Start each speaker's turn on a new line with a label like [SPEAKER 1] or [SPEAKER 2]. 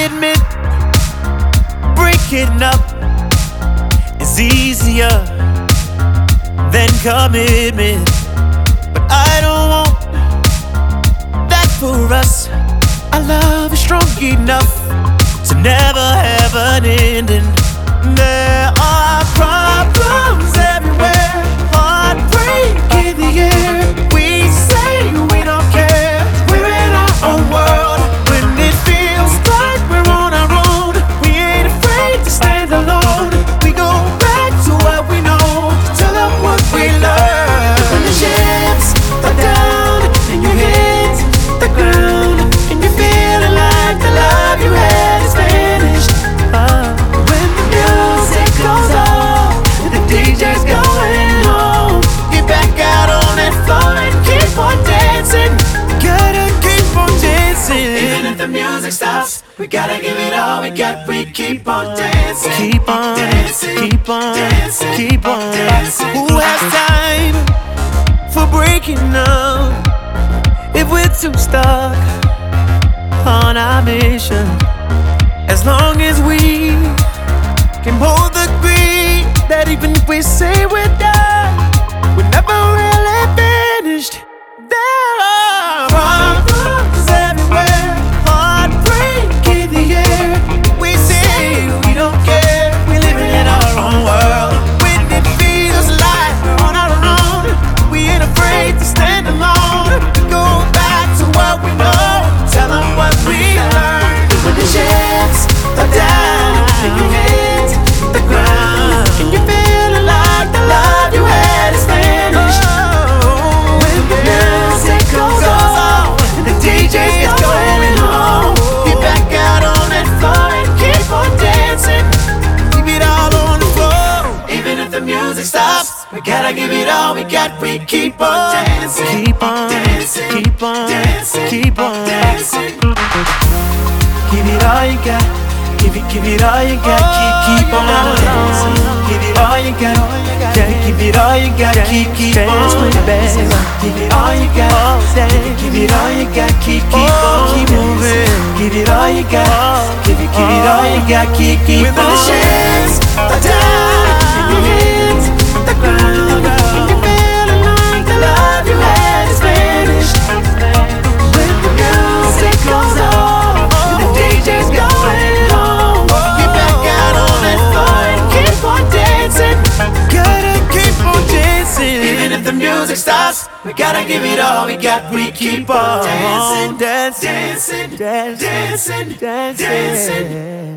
[SPEAKER 1] admit breaking up is easier than commitment, but I don't want that for us. Our love is strong enough to never have an ending. There are problems everywhere, heartbreak in the air. We say we don't care, we're in our own world. When it feels like we're on our own, we ain't afraid to stand alone. We go back to what we know, tell them what we learned. When the ships are down and you hit the ground, and you're feeling like the love you had is vanished. When the music goes off and the DJ's going home, get back out on that floor and keep on dancing. Gotta keep on dancing. Even if the music stops, we gotta give it all we got. We keep on dancing. Keep on dancing. Keep on dancing. Keep on dancing. Who has time for breaking up if we're too stuck on our mission? As long as we can both agree that even if we say we're done, we're never really finished. There are problems everywhere, heartbreak in the air. We say we don't care, we're living in our own world. When it feels like we're on our own, we ain't afraid to stand alone. To go back to what we know, tell them what we learned. When the ships are down and you hit the ground, and you're feeling like the love you had is vanished. When the music goes on and the DJ's going home, get back out on that floor and keep on dancing. Keep it all on the floor. Even if the music stops, we gotta give it all we got. We keep on dancing. Keep on dancing. Keep on dancing. Keep on dancing. Give it all you got. Give it all you got. Keep on dancing. Give it all you got. Yeah, give it all you got. Keep on dancing. Give it all you got. Give it all you got. Keep on moving. Give it all you got. Give it all you got. Keep on. When the ships are down and you hit the ground, and you're feeling like the love you had is vanished. When the music goes on and the DJ's going home, get back out on that floor and keep on dancing. Gotta keep on dancing. Even if the music stops, we gotta give it all we got. We keep on dancing, dancing, dancing, dancing, dancing.